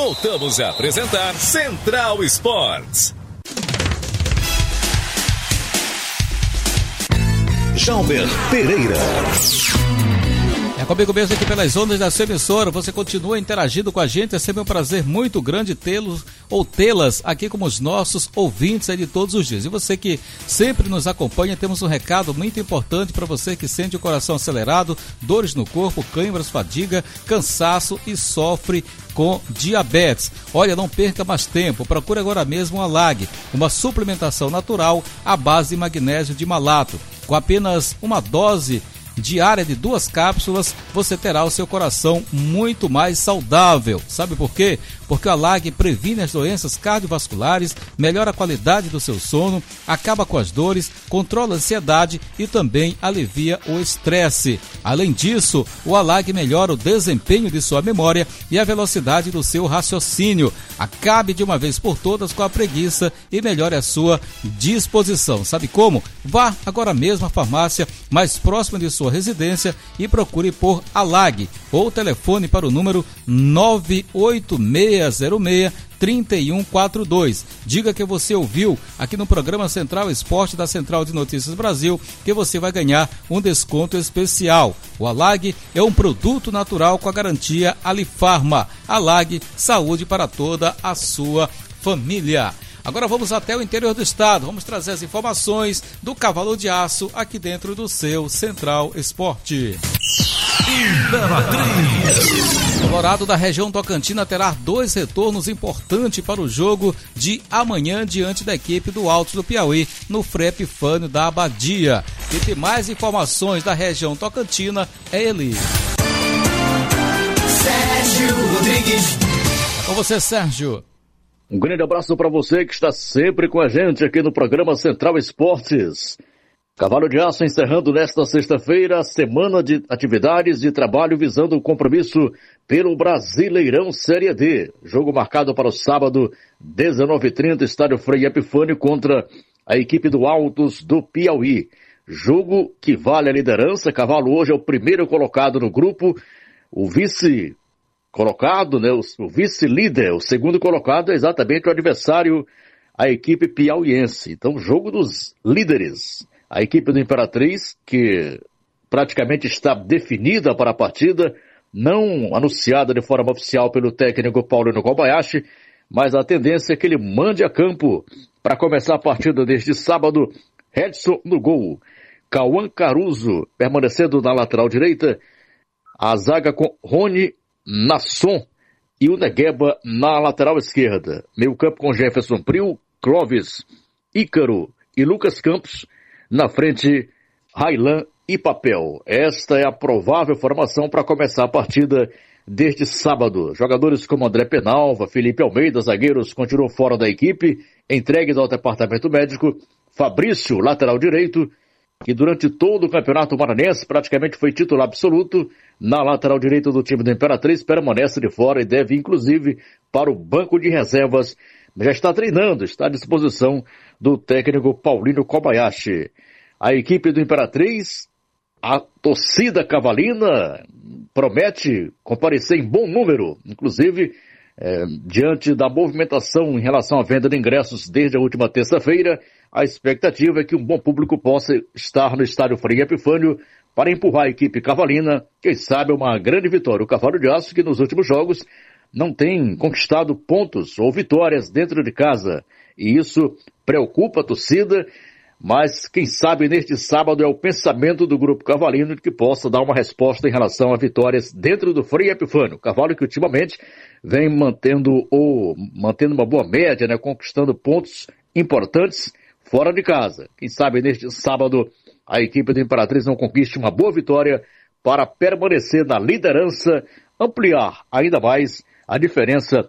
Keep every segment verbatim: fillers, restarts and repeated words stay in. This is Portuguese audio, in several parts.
Voltamos a apresentar Central Esportes. Jalber Pereira. É comigo mesmo aqui pelas ondas da sua emissora. Você continua interagindo com a gente. É sempre um prazer muito grande tê-los ou tê-las aqui como os nossos ouvintes aí de todos os dias. E você que sempre nos acompanha, temos um recado muito importante para você que sente o coração acelerado, dores no corpo, câimbras, fadiga, cansaço e sofre com diabetes. Olha, não perca mais tempo. Procure agora mesmo a Lag, uma suplementação natural à base de magnésio de malato. Com apenas uma dose diária de duas cápsulas, você terá o seu coração muito mais saudável. Sabe por quê? Porque o Alag previne as doenças cardiovasculares, melhora a qualidade do seu sono, acaba com as dores, controla a ansiedade e também alivia o estresse. Além disso, o Alag melhora o desempenho de sua memória e a velocidade do seu raciocínio. Acabe de uma vez por todas com a preguiça e melhore a sua disposição. Sabe como? Vá agora mesmo à farmácia mais próxima de sua residência e procure por Alag ou telefone para o número nove oito seis zero seis, três um quatro dois. Diga que você ouviu aqui no programa Central Esporte da Central de Notícias Brasil que você vai ganhar um desconto especial. O Alag é um produto natural com a garantia Alifarma. Alag, saúde para toda a sua família. Agora vamos até o interior do estado, vamos trazer as informações do Cavalo de Aço aqui dentro do seu Central Esporte. Imperatriz. Colorado da região Tocantina terá dois retornos importantes para o jogo de amanhã diante da equipe do Altos do Piauí no Frei Epifânio da Abadia. E tem mais informações da região Tocantina, é ele. Sérgio Rodrigues. Com você, Sérgio. Um grande abraço para você que está sempre com a gente aqui no programa Central Esportes. Cavalo de Aço encerrando nesta sexta-feira a semana de atividades de trabalho visando o compromisso pelo Brasileirão Série D. Jogo marcado para o sábado, dezenove e trinta, estádio Frei Epifânio contra a equipe do Altos do Piauí. Jogo que vale a liderança. Cavalo hoje é o primeiro colocado no grupo, o vice colocado, né, o, o vice-líder, o segundo colocado é exatamente o adversário, a equipe piauiense. Então, jogo dos líderes. A equipe do Imperatriz, que praticamente está definida para a partida, não anunciada de forma oficial pelo técnico Paulino Kobayashi, mas a tendência é que ele mande a campo para começar a partida desde sábado. Edson no gol, Cauã Caruso permanecendo na lateral direita, a zaga com Rony, Nasson e o Negueba na lateral esquerda. Meio campo com Jefferson Priu, Clóvis, Ícaro e Lucas Campos. Na frente, Railan e Papel. Esta é a provável formação para começar a partida deste sábado. Jogadores como André Penalva, Felipe Almeida, zagueiros, continuam fora da equipe, entregues ao departamento médico. Fabrício, lateral direito, que durante todo o campeonato maranhense praticamente foi titular absoluto na lateral direita do time do Imperatriz, permanece de fora e deve inclusive para o banco de reservas. Já está treinando, está à disposição do técnico Paulino Kobayashi. A equipe do Imperatriz, a torcida cavalina, promete comparecer em bom número, inclusive é, diante da movimentação em relação à venda de ingressos desde a última terça-feira. A expectativa é que um bom público possa estar no estádio Frei Epifânio para empurrar a equipe cavalina, quem sabe uma grande vitória. O Cavalo de Aço, que nos últimos jogos não tem conquistado pontos ou vitórias dentro de casa, e isso preocupa a torcida, mas quem sabe neste sábado é o pensamento do grupo cavalino de que possa dar uma resposta em relação a vitórias dentro do Frei Epifânio. Cavalo que ultimamente vem mantendo, ou, mantendo uma boa média, né, conquistando pontos importantes fora de casa. Quem sabe neste sábado a equipe do Imperatriz não conquiste uma boa vitória para permanecer na liderança, ampliar ainda mais a diferença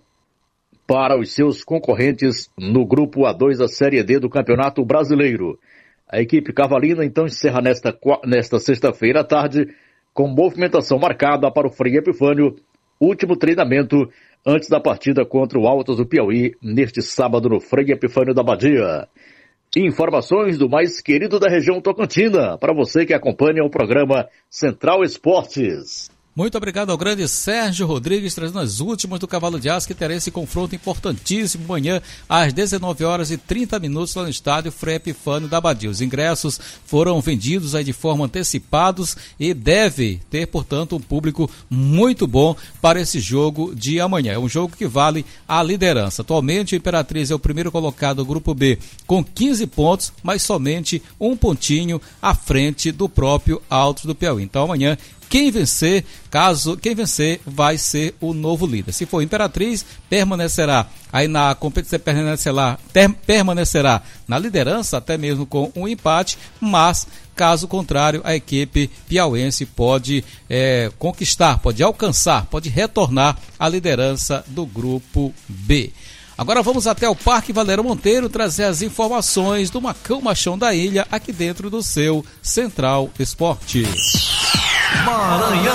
para os seus concorrentes no grupo A dois da Série D do Campeonato Brasileiro. A equipe cavalina então encerra nesta, nesta sexta-feira à tarde com movimentação marcada para o Frei Epifânio, último treinamento antes da partida contra o Altos do Piauí neste sábado no Frei Epifânio da Abadia. Informações do mais querido da região Tocantina, para você que acompanha o programa Central Esportes. Muito obrigado ao grande Sérgio Rodrigues, trazendo as últimas do Cavalo de Aço, que terá esse confronto importantíssimo amanhã às dezenove horas e trinta minutos lá no estádio Frei Epifânio da Abadia. Os ingressos foram vendidos aí de forma antecipados e deve ter, portanto, um público muito bom para esse jogo de amanhã. É um jogo que vale a liderança. Atualmente o Imperatriz é o primeiro colocado do Grupo B com quinze pontos, mas somente um pontinho à frente do próprio Altos do Piauí. Então amanhã Quem vencer, caso quem vencer, vai ser o novo líder. Se for Imperatriz, permanecerá aí na competição, permanecerá, ter, permanecerá na liderança, até mesmo com um empate, mas caso contrário, a equipe piauense pode é, conquistar, pode alcançar, pode retornar à liderança do Grupo B. Agora vamos até o Parque Valério Monteiro trazer as informações do Macão Machão da Ilha, aqui dentro do seu Central Esportes. Maranhão.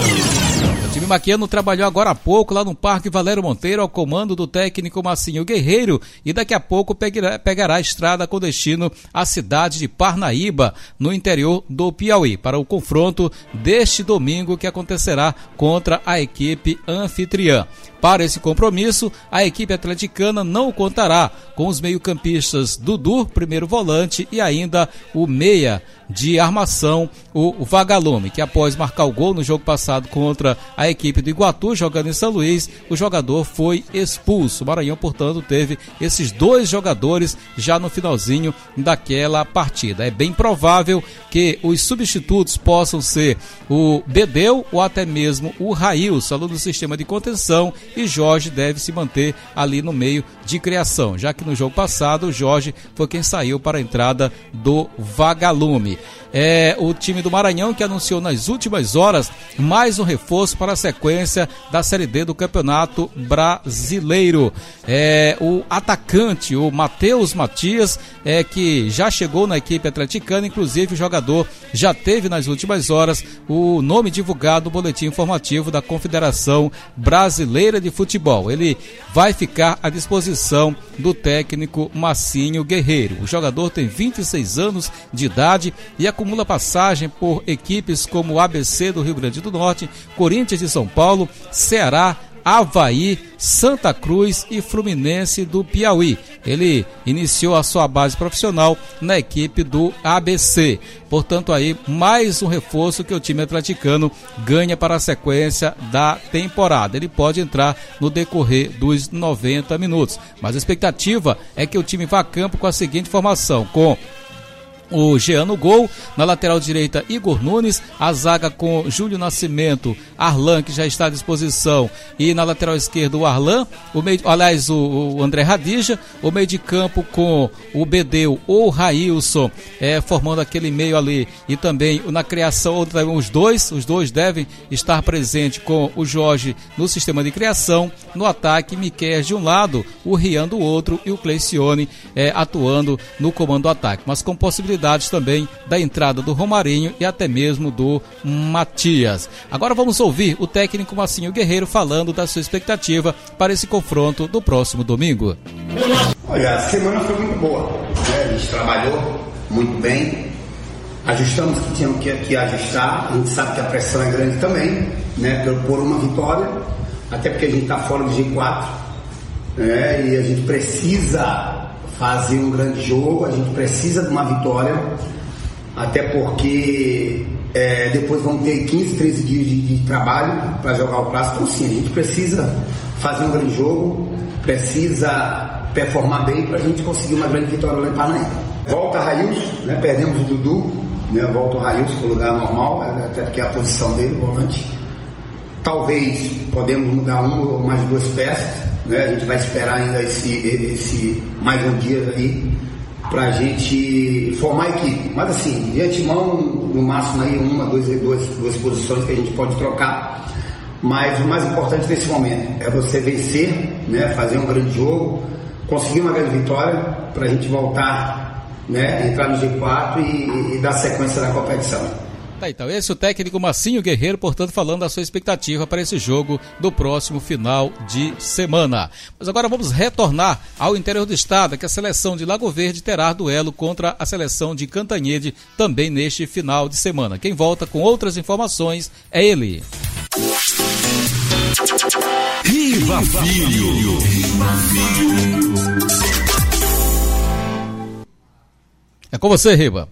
O time maquiano trabalhou agora há pouco lá no Parque Valério Monteiro ao comando do técnico Massinho Guerreiro e daqui a pouco pegará, pegará a estrada com destino à cidade de Parnaíba, no interior do Piauí, para o confronto deste domingo que acontecerá contra a equipe anfitriã. Para esse compromisso, a equipe atleticana não contará com os meio-campistas Dudu, primeiro volante, e ainda o meia de armação, o Vagalume, que após marcar o gol no jogo passado contra a equipe do Iguatu, jogando em São Luís, o jogador foi expulso. O Maranhão, portanto, teve esses dois jogadores já no finalzinho daquela partida. É bem provável que os substitutos possam ser o Bedeu ou até mesmo o Railson, aluno do sistema de contenção, e Jorge deve se manter ali no meio de criação, já que no jogo passado o Jorge foi quem saiu para a entrada do Vagalume. É o time do Maranhão que anunciou nas últimas horas mais um reforço para a sequência da Série D do Campeonato Brasileiro. É o atacante, o Matheus Matias, é, que já chegou na equipe atleticana, inclusive o jogador já teve nas últimas horas o nome divulgado no boletim informativo da Confederação Brasileira de Futebol. Ele vai ficar à disposição do técnico Massinho Guerreiro. O jogador tem vinte e seis anos de idade e acumula passagem por equipes como o A B C do Rio Grande do Norte, Corinthians de São Paulo, Ceará, Avaí, Santa Cruz e Fluminense do Piauí. Ele iniciou a sua base profissional na equipe do A B C. Portanto, aí mais um reforço que o time atleticano ganha para a sequência da temporada. Ele pode entrar no decorrer dos noventa minutos. Mas a expectativa é que o time vá a campo com a seguinte formação: com o Jean no gol, na lateral direita Igor Nunes, a zaga com Júlio Nascimento, Arlan, que já está à disposição, e na lateral esquerda o Arlan, o meio, aliás o, o André Radija, o meio de campo com o Bedeu ou o Railson, é, formando aquele meio ali, e também na criação os dois, os dois devem estar presentes com o Jorge no sistema de criação, no ataque Miquel de um lado, o Rian do outro e o Cleicione é, atuando no comando do ataque, mas com possibilidade também da entrada do Romarinho e até mesmo do Matias. Agora vamos ouvir o técnico Massinho Guerreiro falando da sua expectativa para esse confronto do próximo domingo. Olha, a semana foi muito boa, né? A gente trabalhou muito bem, ajustamos o que tínhamos que, que ajustar. A gente sabe que a pressão é grande também, né? Por uma vitória, até porque a gente está fora do G quatro, né? E a gente precisa fazer um grande jogo, a gente precisa de uma vitória, até porque é, depois vão ter quinze, treze dias de, de trabalho para jogar o clássico. Então sim, a gente precisa fazer um grande jogo, precisa performar bem para a gente conseguir uma grande vitória lá em Parnaíba. Volta a Railson, né? Perdemos o Dudu, né? Volta o Railson para o lugar normal, até porque é a posição dele, volante. Talvez podemos mudar uma ou mais duas peças, né? A gente vai esperar ainda esse, esse mais um dia aí para a gente formar a equipe. Mas assim, de antemão, no máximo aí uma, duas, duas, duas posições que a gente pode trocar. Mas o mais importante nesse momento é você vencer, né? Fazer um grande jogo, conseguir uma grande vitória para a gente voltar, né? Entrar no G quatro e, e dar sequência na competição. Tá, então, esse é o técnico Massinho Guerreiro, portanto, falando da sua expectativa para esse jogo do próximo final de semana. Mas agora vamos retornar ao interior do estado, que a seleção de Lago Verde terá duelo contra a seleção de Cantanhede também neste final de semana. Quem volta com outras informações é ele. Riva Filho. É com você, Riva.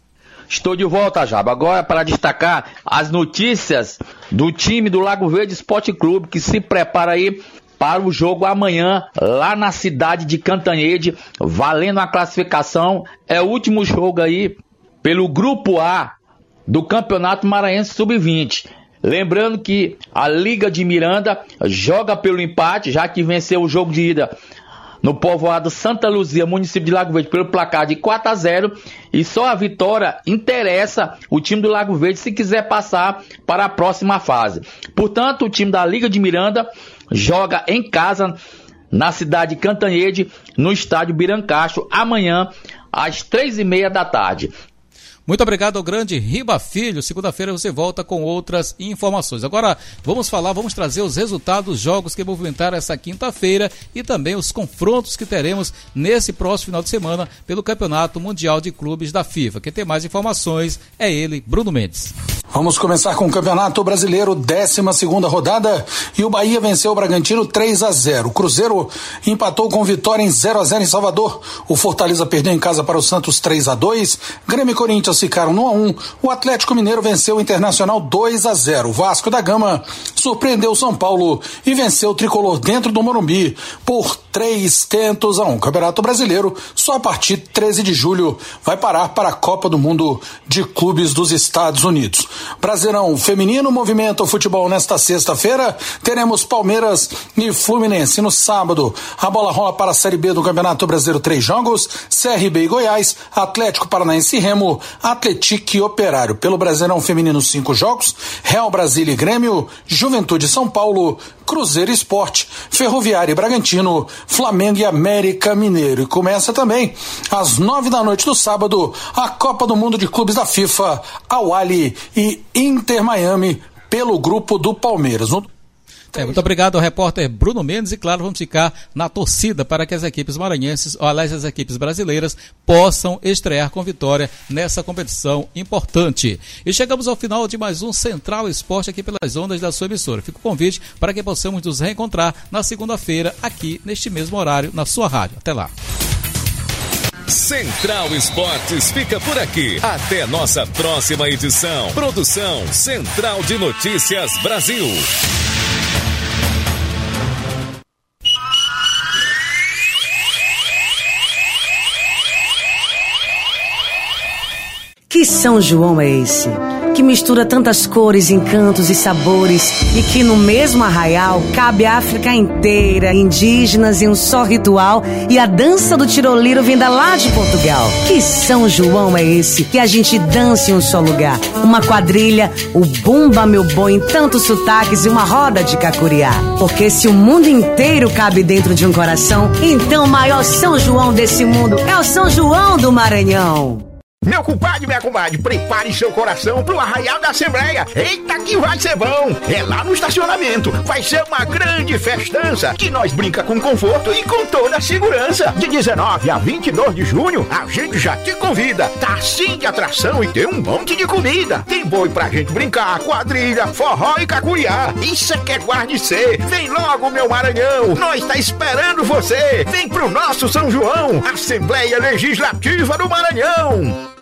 Estou de volta, Jaba. Agora para destacar as notícias do time do Lago Verde Esporte Clube, que se prepara aí para o jogo amanhã, lá na cidade de Cantanhede, valendo a classificação. É o último jogo aí pelo Grupo A do Campeonato Maranhense sub vinte. Lembrando que a Liga de Miranda joga pelo empate, já que venceu o jogo de ida no povoado Santa Luzia, município de Lago Verde, pelo placar de quatro a zero, e só a vitória interessa o time do Lago Verde se quiser passar para a próxima fase. Portanto, o time da Liga de Miranda joga em casa na cidade de Cantanhede, no estádio Birancacho, amanhã às três e meia da tarde. Muito obrigado ao grande Riba Filho. Segunda-feira você volta com outras informações. Agora vamos falar, vamos trazer os resultados dos jogos que movimentaram essa quinta-feira e também os confrontos que teremos nesse próximo final de semana pelo Campeonato Mundial de Clubes da FIFA. Quem tem mais informações é ele, Bruno Mendes. Vamos começar com o Campeonato Brasileiro, décima segunda rodada, e o Bahia venceu o Bragantino três a zero. O Cruzeiro empatou com vitória em zero a zero em Salvador. O Fortaleza perdeu em casa para o Santos três a dois. Grêmio e Corinthians ficaram no a um. O Atlético Mineiro venceu o Internacional dois a zero. O Vasco da Gama surpreendeu o São Paulo e venceu o Tricolor dentro do Morumbi por três tentos a um. O Campeonato Brasileiro, só a partir de treze de julho, vai parar para a Copa do Mundo de Clubes dos Estados Unidos. Brasileirão Feminino movimenta o futebol nesta sexta-feira. Teremos Palmeiras e Fluminense. No sábado, a bola rola para a Série B do Campeonato Brasileiro, três jogos: C R B e Goiás, Atlético Paranaense e Remo, Atlético e Operário. Pelo Brasileirão Feminino, cinco jogos: Real Brasília e Grêmio, Juventude São Paulo, Cruzeiro Esporte, Ferroviária e Bragantino, Flamengo e América Mineiro. E começa também às nove da noite do sábado a Copa do Mundo de Clubes da FIFA, Al Ahly e Inter Miami pelo grupo do Palmeiras. É, muito obrigado ao repórter Bruno Mendes e, claro, vamos ficar na torcida para que as equipes maranhenses, ou aliás, as equipes brasileiras, possam estrear com vitória nessa competição importante. E chegamos ao final de mais um Central Esporte aqui pelas ondas da sua emissora. Fica o convite para que possamos nos reencontrar na segunda-feira aqui neste mesmo horário na sua rádio. Até lá. Central Esportes fica por aqui. Até nossa próxima edição. Produção Central de Notícias Brasil. Que São João é esse? Que mistura tantas cores, encantos e sabores, e que no mesmo arraial cabe a África inteira, indígenas em um só ritual, e a dança do tiroliro vinda lá de Portugal. Que São João é esse? Que a gente dança em um só lugar. Uma quadrilha, o bumba meu boi em tantos sotaques e uma roda de cacuriá. Porque se o mundo inteiro cabe dentro de um coração, então o maior São João desse mundo é o São João do Maranhão. Meu compadre, minha comadre, prepare seu coração pro Arraial da Assembleia. Eita que vai ser bom! É lá no estacionamento. Vai ser uma grande festança que nós brinca com conforto e com toda a segurança. De dezenove a vinte e dois de junho, a gente já te convida. Tá assim de atração e tem um monte de comida. Tem boi pra gente brincar, quadrilha, forró e cacuriá. Isso é que é guarnecer. Vem logo, meu Maranhão. Nós tá esperando você. Vem pro nosso São João, Assembleia Legislativa do Maranhão.